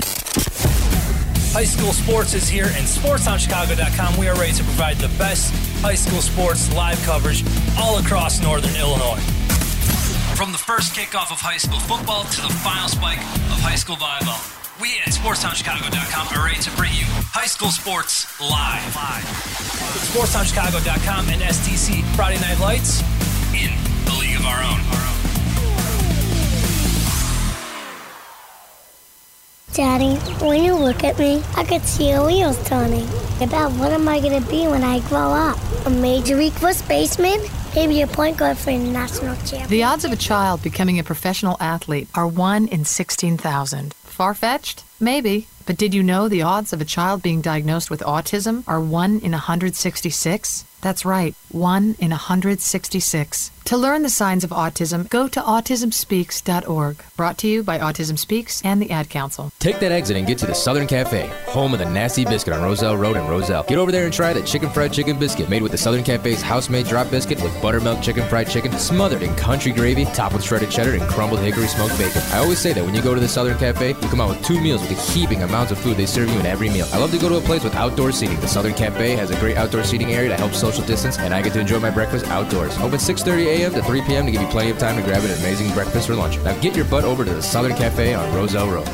High school sports is here, and sports town chicago dot com. We are ready to provide the best high school sports live coverage all across northern Illinois. From the first kickoff of high school football to the final spike of high school volleyball, we at sports town chicago dot com are ready to bring you high school sports live. live. sports town chicago dot com and S T C Friday Night Lights in the league of our own. Our own. Daddy, when you look at me, I could see your wheels turning. About what am I going to be when I grow up? A major league first baseman? Maybe a point guard for a national champion. The odds of a child becoming a professional athlete are one in sixteen thousand. Far-fetched? Maybe. But did you know the odds of a child being diagnosed with autism are one in one hundred sixty-six? That's right, one in one hundred sixty-six. To learn the signs of autism, go to autism speaks dot org. Brought to you by Autism Speaks and the Ad Council. Take that exit and get to the Southern Cafe, home of the Nasty Biscuit on Roselle Road in Roselle. Get over there and try the chicken fried chicken biscuit made with the Southern Cafe's house-made drop biscuit with buttermilk chicken fried chicken smothered in country gravy, topped with shredded cheddar and crumbled hickory smoked bacon. I always say that when you go to the Southern Cafe, you come out with two meals with the heaping amounts of food they serve you in every meal. I love to go to a place with outdoor seating. The Southern Cafe has a great outdoor seating area to help social distance, and I get to enjoy my breakfast outdoors. Open six thirty a.m. to three p.m. to give you plenty of time to grab an amazing breakfast or lunch. Now get your butt over to the Southern Cafe on Roselle Road.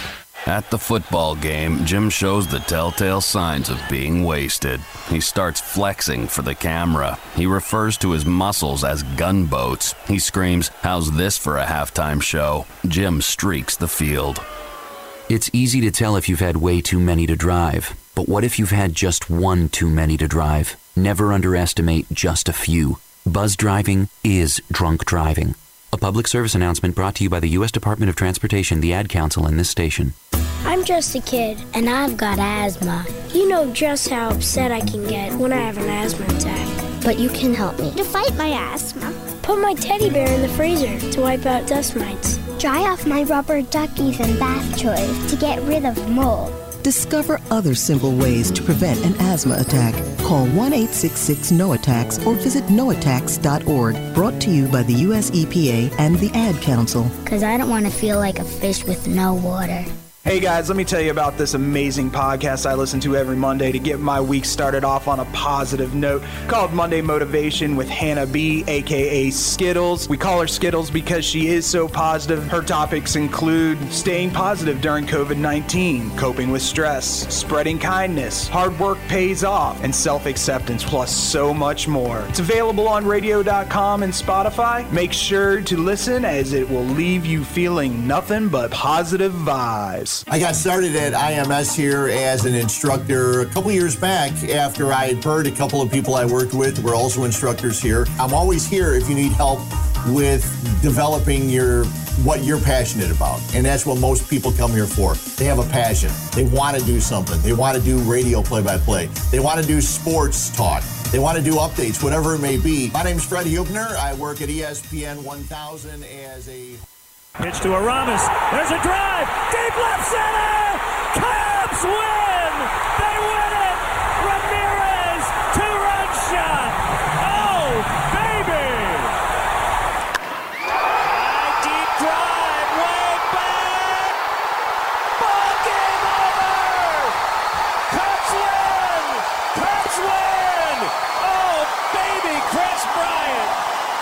At the football game, Jim shows the telltale signs of being wasted. He starts flexing for the camera. He refers to his muscles as gunboats. He screams, "How's this for a halftime show?" Jim streaks the field. It's easy to tell if you've had way too many to drive. But what if you've had just one too many to drive? Never underestimate just a few. Buzz driving is drunk driving. A public service announcement brought to you by the U S Department of Transportation, the Ad Council, and this station. I'm just a kid, and I've got asthma. You know just how upset I can get when I have an asthma attack. But you can help me. To fight my asthma, put my teddy bear in the freezer to wipe out dust mites. Dry off my rubber duckies and bath toys to get rid of mold. Discover other simple ways to prevent an asthma attack. Call one eight six six no attacks or visit no attacks dot org. Brought to you by the U S E P A and the Ad Council. Because I don't want to feel like a fish with no water. Hey guys, let me tell you about this amazing podcast I listen to every Monday to get my week started off on a positive note, called Monday Motivation with Hannah B, aka Skittles. We call her Skittles because she is so positive. Her topics include staying positive during covid nineteen, coping with stress, spreading kindness, hard work pays off, and self-acceptance, plus so much more. It's available on radio dot com and Spotify. Make sure to listen as it will leave you feeling nothing but positive vibes. I got started at I M S here as an instructor a couple years back after I had heard a couple of people I worked with were also instructors here. I'm always here if you need help with developing your what you're passionate about. And that's what most people come here for. They have a passion. They want to do something. They want to do radio play-by-play. They want to do sports talk. They want to do updates, whatever it may be. My name's Fred Hubner. I work at E S P N one thousand as a... Pitch to Aramis. There's a drive. Deep left center. Cubs win. They win it. Ramirez, two-run shot. Oh, baby. High deep drive. Way back. Ball game over. Cubs win. Cubs win. Oh, baby, Chris Bryant.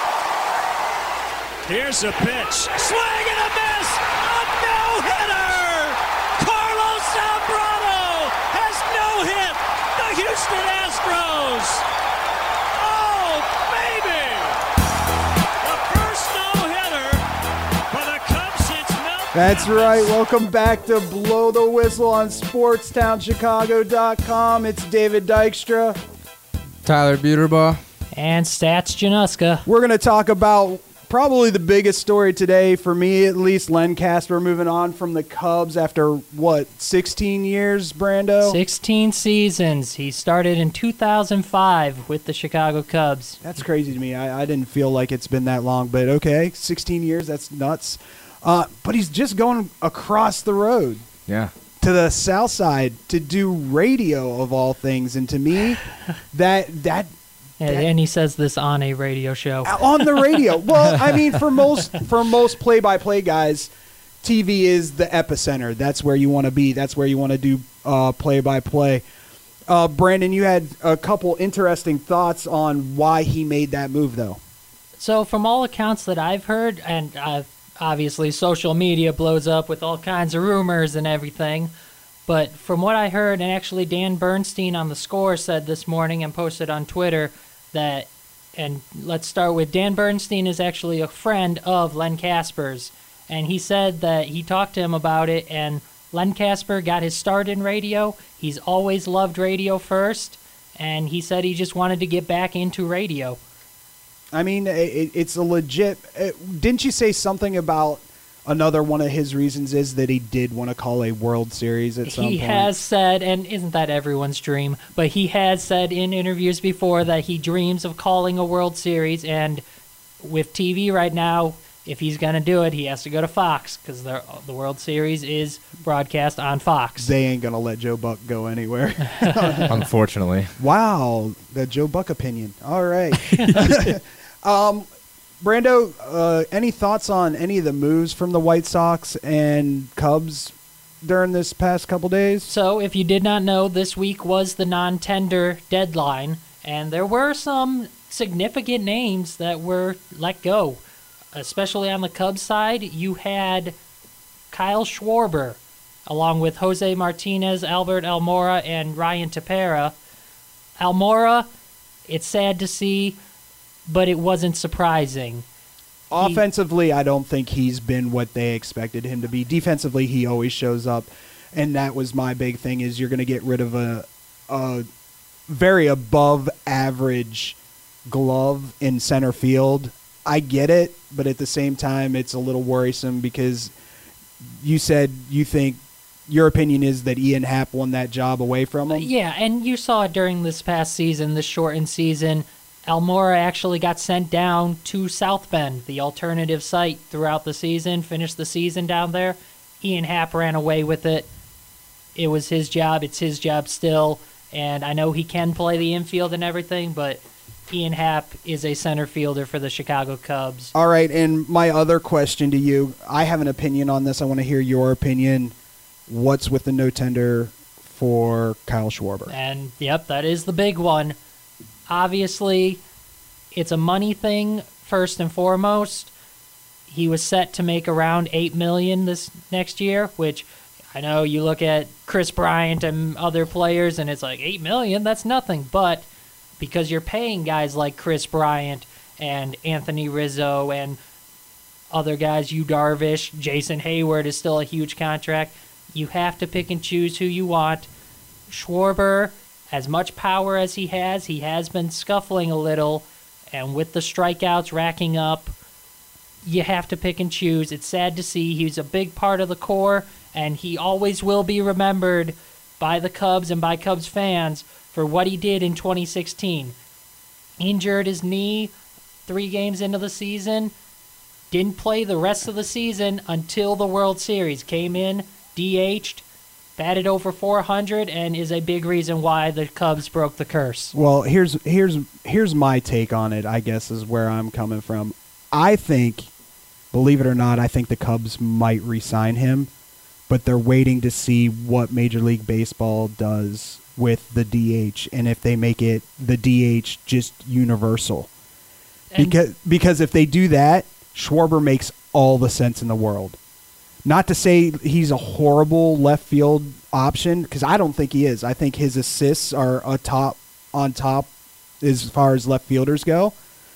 Here's a pitch. Swing and a miss. A no-hitter. Carlos Zambrano has no-hit the Houston Astros. Oh, baby. The first no-hitter for the Cubs since Mel. That's right. Welcome back to Blow the Whistle on sports town chicago dot com. It's David Dykstra. Tyler Buterbaugh. And Stats Januska. We're going to talk about probably the biggest story today, for me at least, Len Kasper moving on from the Cubs after, what, sixteen years, Brando? sixteen seasons. He started in two thousand five with the Chicago Cubs. That's crazy to me. I, I didn't feel like it's been that long, but okay, sixteen years, that's nuts. Uh, but he's just going across the road. Yeah. To the south side to do radio, of all things. And to me, that that... And, and he says this on a radio show. On the radio. Well, I mean, for most for most play-by-play guys, T V is the epicenter. That's where you want to be. That's where you want to do uh, play-by-play. Uh, Brandon, you had a couple interesting thoughts on why he made that move, though. So from all accounts that I've heard, and uh, obviously social media blows up with all kinds of rumors and everything, but from what I heard, and actually Dan Bernstein on The Score said this morning and posted on Twitter, that, and let's start with, Dan Bernstein is actually a friend of Len Kasper's, and he said that he talked to him about it, and Len Casper got his start in radio. He's always loved radio first, and he said he just wanted to get back into radio. I mean, it, it's a legit... It, didn't you say something about another one of his reasons is that he did want to call a World Series at some He point? has said, and isn't that everyone's dream, but he has said in interviews before that he dreams of calling a World Series, and with T V right now, if he's going to do it, he has to go to Fox, because the, the World Series is broadcast on Fox. They ain't going to let Joe Buck go anywhere. Unfortunately. Wow, the Joe Buck opinion. All right. um, Brando, uh, any thoughts on any of the moves from the White Sox and Cubs during this past couple days? So, if you did not know, this week was the non-tender deadline, and there were some significant names that were let go. Especially on the Cubs side, you had Kyle Schwarber, along with Jose Martinez, Albert Almora, and Ryan Tepera. Almora, it's sad to see, but it wasn't surprising. Offensively, I don't think he's been what they expected him to be. Defensively, he always shows up, and that was my big thing, is you're going to get rid of a, a very above-average glove in center field. I get it, but at the same time, it's a little worrisome because you said you think your opinion is that Ian Happ won that job away from him. Yeah, and you saw it during this past season, this shortened season. Almora actually got sent down to South Bend, the alternative site, throughout the season, finished the season down there. Ian Happ ran away with it. It was his job. It's his job still. And I know he can play the infield and everything, but Ian Happ is a center fielder for the Chicago Cubs. All right, and my other question to you, I have an opinion on this. I want to hear your opinion. What's with the no tender for Kyle Schwarber? And, yep, that is the big one. Obviously, it's a money thing first and foremost. He was set to make around eight million dollars this next year, which I know you look at Chris Bryant and other players, and it's like eight million dollars, that's nothing. But because you're paying guys like Chris Bryant and Anthony Rizzo and other guys, Yu Darvish, Jason Hayward is still a huge contract. You have to pick and choose who you want. Schwarber, as much power as he has, he has been scuffling a little, and with the strikeouts racking up, you have to pick and choose. It's sad to see. He's a big part of the core, and he always will be remembered by the Cubs and by Cubs fans for what he did in twenty sixteen. Injured his knee three games into the season, didn't play the rest of the season until the World Series. Came in, D H'd, batted over four hundred, and is a big reason why the Cubs broke the curse. Well, here's here's here's my take on it, I guess, is where I'm coming from. I think, believe it or not, I think the Cubs might re-sign him, but they're waiting to see what Major League Baseball does with the D H and if they make it the D H just universal. And because because if they do that, Schwarber makes all the sense in the world. Not to say he's a horrible left field option, because I don't think he is. I think his assists are a top on top as far as left fielders go.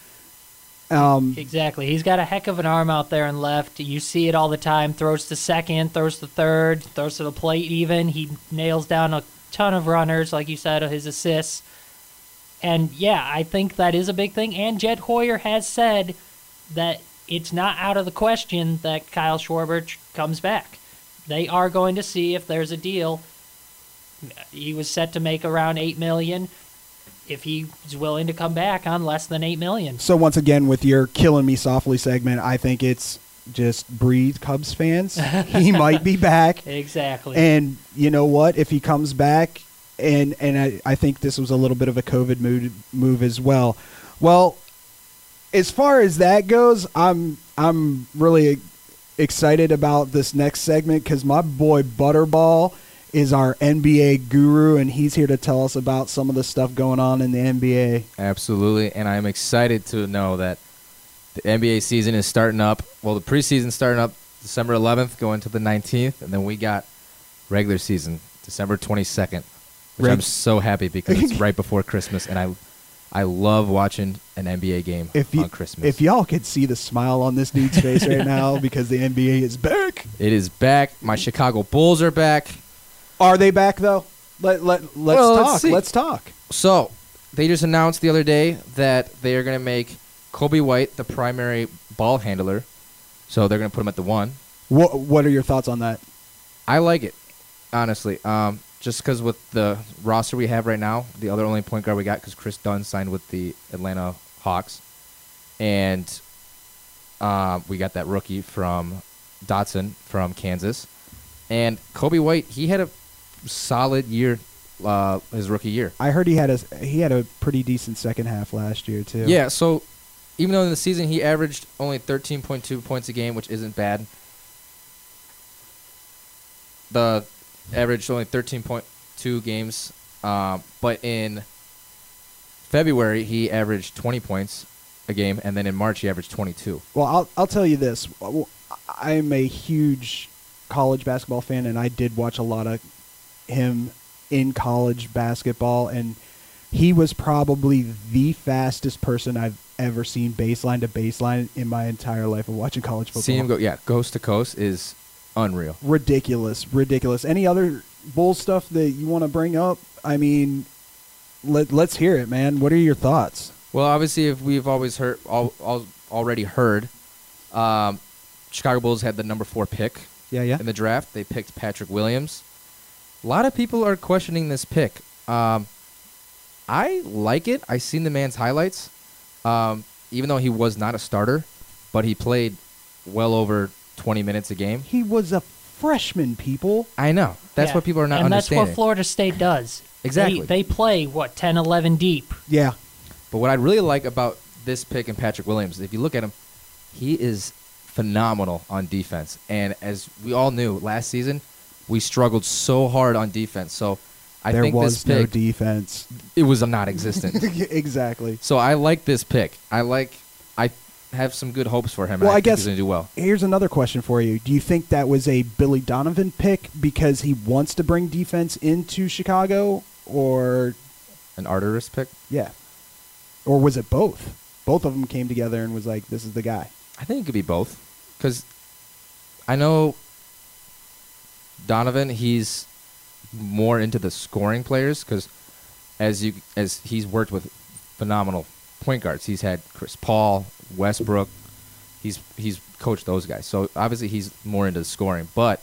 Um, Exactly. He's got a heck of an arm out there in left. You see it all the time. Throws to second, throws to third, throws to the plate even. He nails down a ton of runners, like you said, his assists. And, yeah, I think that is a big thing. And Jed Hoyer has said that it's not out of the question that Kyle Schwarber tr- comes back. They are going to see if there's a deal. He was set to make around eight million dollars. If he's willing to come back on less than eight million dollars. So once again, with your Killing Me Softly segment, I think it's just breathe, Cubs fans. He might be back. Exactly. And you know what? If he comes back, and, and I, I think this was a little bit of a COVID move, move as well. Well, as far as that goes, I'm I'm really excited about this next segment because my boy Butterball is our N B A guru, and he's here to tell us about some of the stuff going on in the N B A. Absolutely, and I'm excited to know that the N B A season is starting up. Well, the preseason's starting up December eleventh, going to the nineteenth, and then we got regular season December twenty-second, which Reg- I'm so happy because it's right before Christmas, and I I love watching an N B A game If you, on Christmas. if y'all could see the smile on this dude's face right now because the N B A is back. It is back. My Chicago Bulls are back. Are they back though? Let let let's Well, let's talk. see. Let's talk. So, they just announced the other day that they are going to make Kobe White the primary ball handler. So, they're going to put him at the one. What What are your thoughts on that? I like it, honestly. Um, just because with the roster we have right now, the other only point guard we got, because Chris Dunn signed with the Atlanta Hawks, and uh, we got that rookie from Dotson from Kansas. And Kobe White, he had a solid year, uh, his rookie year. I heard he had a he had a pretty decent second half last year too. Yeah, so even though in the season he averaged only thirteen point two points a game, which isn't bad, the averaged only thirteen point two games, uh, but in February he averaged twenty points a game, and then in March he averaged twenty-two. Well, I'll I'll tell you this. I'm a huge college basketball fan, and I did watch a lot of him in college basketball, and he was probably the fastest person I've ever seen baseline to baseline in my entire life of watching college football. Seeing him go, yeah, coast to coast is unreal. Ridiculous, ridiculous. Any other Bulls stuff that you want to bring up? I mean, let let's hear it, man. What are your thoughts? Well, obviously, if we've always heard, all, all, already heard, um, Chicago Bulls had the number four pick. Yeah, yeah. In the draft, they picked Patrick Williams. A lot of people are questioning this pick. Um, I like it. I seen the man's highlights. Um, even though he was not a starter, but he played well over twenty minutes a game. He was a freshman, people. I know. That's Yeah. what people are not and understanding. that's what Florida State does. Exactly. They, they play, what, ten, eleven deep. Yeah. But what I really like about this pick and Patrick Williams, if you look at him, he is phenomenal on defense. And as we all knew, last season, we struggled so hard on defense. So I there think was this pick, no defense. It was non-existent. Exactly. So I like this pick. I like. I have some good hopes for him. Well, I, I think guess he's going to do well. Here's another question for you. Do you think that was a Billy Donovan pick because he wants to bring defense into Chicago, or an Arteris pick? Yeah. Or was it both? Both of them came together and was like, this is the guy. I think it could be both. Because I know Donovan, he's more into the scoring players because as you as he's worked with phenomenal point guards. He's had Chris Paul, Westbrook. He's he's coached those guys. So obviously he's more into the scoring. But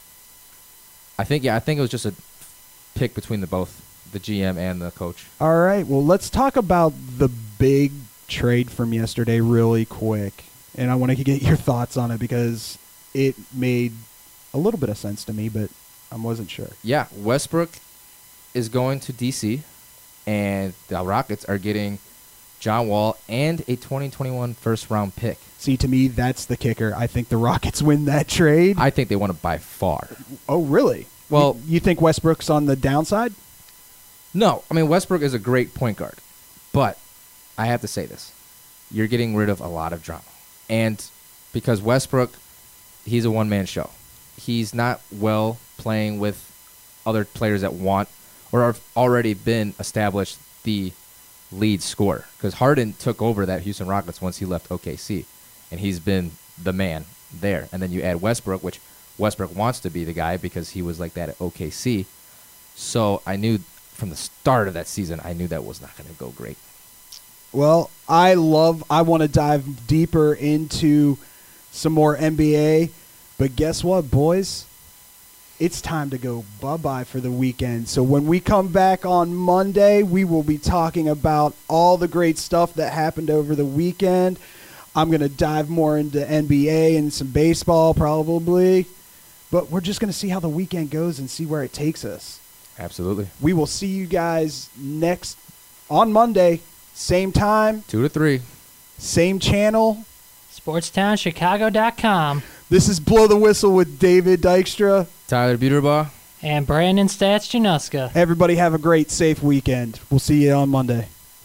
I think yeah, I think it was just a pick between the both, the G M and the coach. All right. Well, let's talk about the big trade from yesterday really quick. And I want to get your thoughts on it because it made a little bit of sense to me, but I wasn't sure. Yeah, Westbrook is going to D C, and the Rockets are getting John Wall and a twenty twenty-one first-round pick. See, to me, that's the kicker. I think the Rockets win that trade. I think they won it by far. Oh, really? Well, you, you think Westbrook's on the downside? No. I mean, Westbrook is a great point guard, but I have to say this. You're getting rid of a lot of drama. And because Westbrook, he's a one-man show. He's not well playing with other players that want or have already been established the lead scorer. Because Harden took over that Houston Rockets once he left O K C, and he's been the man there. And then you add Westbrook, which Westbrook wants to be the guy because he was like that at O K C. So I knew from the start of that season, I knew that was not going to go great. Well, I love, I want to dive deeper into some more N B A, but guess what, boys? It's time to go bye-bye for the weekend. So when we come back on Monday, we will be talking about all the great stuff that happened over the weekend. I'm going to dive more into N B A and some baseball probably, but we're just going to see how the weekend goes and see where it takes us. Absolutely. We will see you guys next on Monday. Same time. Two to three. Same channel. Sportstown Chicago dot com. This is Blow the Whistle with David Dykstra. Tyler Buterbaugh. And Brandon Stats Januska. Everybody have a great, safe weekend. We'll see you on Monday.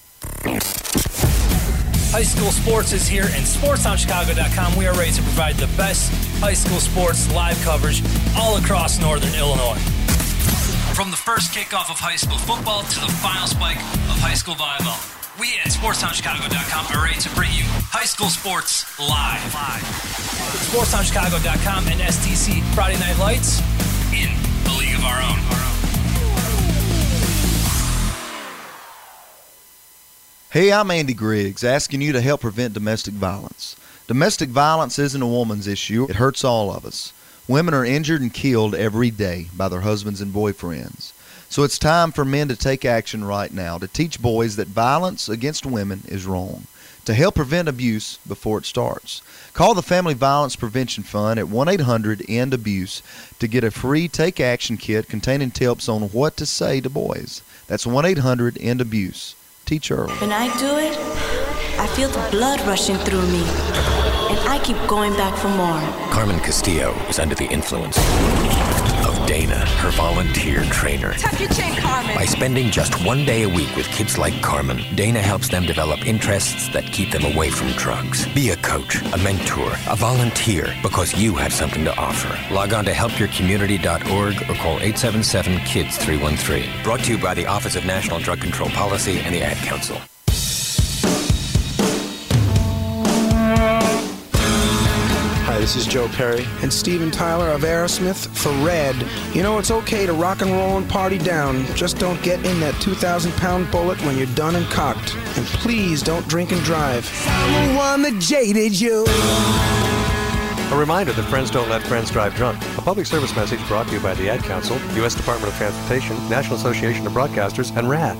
High school sports is here, and Sportstown Chicago dot com, we are ready to provide the best high school sports live coverage all across northern Illinois. From the first kickoff of high school football to the final spike of high school volleyball, We at sports town chicago dot com are ready to bring you high school sports live. live. sports town chicago dot com and S T C Friday Night Lights in a league of our own. Hey, I'm Andy Griggs, asking you to help prevent domestic violence. Domestic violence isn't a woman's issue. It hurts all of us. Women are injured and killed every day by their husbands and boyfriends. So it's time for men to take action right now to teach boys that violence against women is wrong, to help prevent abuse before it starts. Call the Family Violence Prevention Fund at one eight hundred end abuse to get a free Take Action kit containing tips on what to say to boys. That's one eight hundred end abuse. Teach early. When I do it, I feel the blood rushing through me, and I keep going back for more. Carmen Castillo is under the influence of Dana, her volunteer trainer. Tuck your chin, Carmen. By spending just one day a week with kids like Carmen, Dana helps them develop interests that keep them away from drugs. Be a coach, a mentor, a volunteer, because you have something to offer. Log on to help your community dot org or call eight seven seven kids three one three. Brought to you by the Office of National Drug Control Policy and the Ad Council. Hi, this is Joe Perry and Steven Tyler of Aerosmith for Red. You know, it's okay to rock and roll and party down. Just don't get in that two thousand pound bullet when you're done and cocked. And please don't drink and drive. I'm the one that jaded you. A reminder that friends don't let friends drive drunk. A public service message brought to you by the Ad Council, U S Department of Transportation, National Association of Broadcasters, and R A D.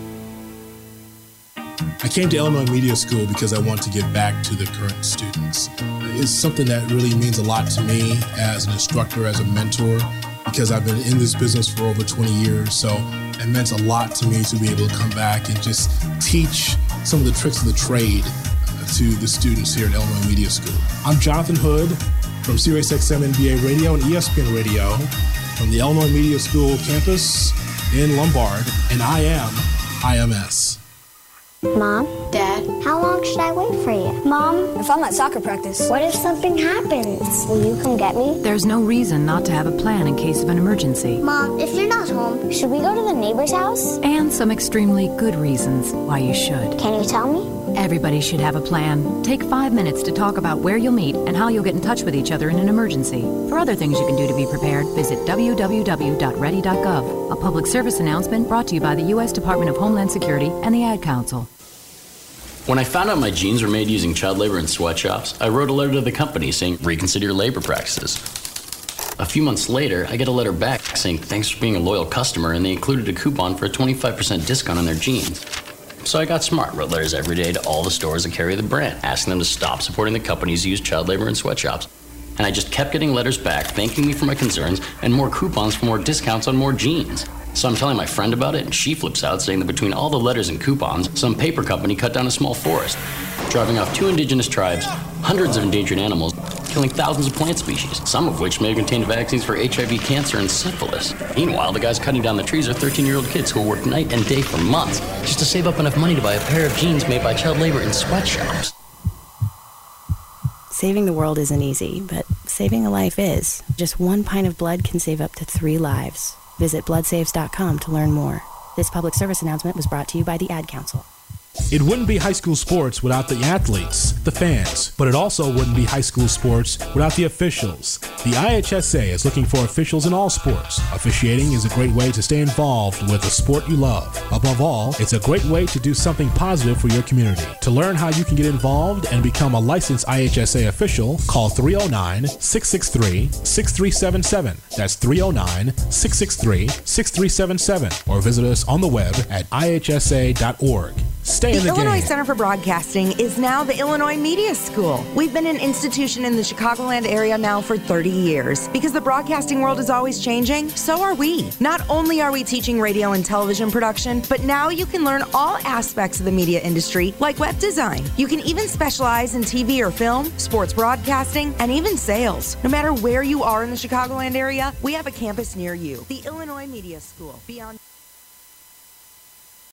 I came to Illinois Media School because I want to give back to the current students. It's something that really means a lot to me as an instructor, as a mentor, because I've been in this business for over twenty years. So it meant a lot to me to be able to come back and just teach some of the tricks of the trade to the students here at Illinois Media School. I'm Jonathan Hood from Sirius X M N B A Radio and E S P N Radio from the Illinois Media School campus in Lombard, and I am I M S. Mom? Dad? How long should I wait for you? Mom? If I'm at soccer practice. What if something happens? Will you come get me? There's no reason not to have a plan in case of an emergency. Mom, if you're not home, should we go to the neighbor's house? And some extremely good reasons why you should. Can you tell me? Everybody should have a plan. Take five minutes to talk about where you'll meet and how you'll get in touch with each other in an emergency. For other things you can do to be prepared, visit w w w dot ready dot gov. A public service announcement brought to you by the U S Department of Homeland Security and the Ad Council. When I found out my jeans were made using child labor in sweatshops, I wrote a letter to the company saying, reconsider your labor practices. A few months later, I get a letter back saying, thanks for being a loyal customer, and they included a coupon for a twenty-five percent discount on their jeans. So I got smart, wrote letters every day to all the stores that carry the brand, asking them to stop supporting the companies who use child labor in sweatshops. And I just kept getting letters back, thanking me for my concerns, and more coupons for more discounts on more jeans. So I'm telling my friend about it, and she flips out, saying that between all the letters and coupons, some paper company cut down a small forest, driving off two indigenous tribes, hundreds of endangered animals, killing thousands of plant species, some of which may have contained vaccines for H I V, cancer, and syphilis. Meanwhile, the guys cutting down the trees are thirteen-year-old kids who will work night and day for months just to save up enough money to buy a pair of jeans made by child labor in sweatshops. Saving the world isn't easy, but saving a life is. Just one pint of blood can save up to three lives. Visit blood saves dot com to learn more. This public service announcement was brought to you by the Ad Council. It wouldn't be high school sports without the athletes, the fans, but it also wouldn't be high school sports without the officials. The I H S A is looking for officials in all sports. Officiating is a great way to stay involved with the sport you love. Above all, it's a great way to do something positive for your community. To learn how you can get involved and become a licensed I H S A official, call three oh nine, six six three, six three seven seven. That's three oh nine, six six three, six three seven seven. Or visit us on the web at I H S A dot org. Stay in the, the Illinois game. Center for Broadcasting is now the Illinois Media School. We've been an institution in the Chicagoland area now for thirty years. Because the broadcasting world is always changing, so are we. Not only are we teaching radio and television production, but now you can learn all aspects of the media industry, like web design. You can even specialize in T V or film, sports broadcasting, and even sales. No matter where you are in the Chicagoland area, we have a campus near you. The Illinois Media School. Beyond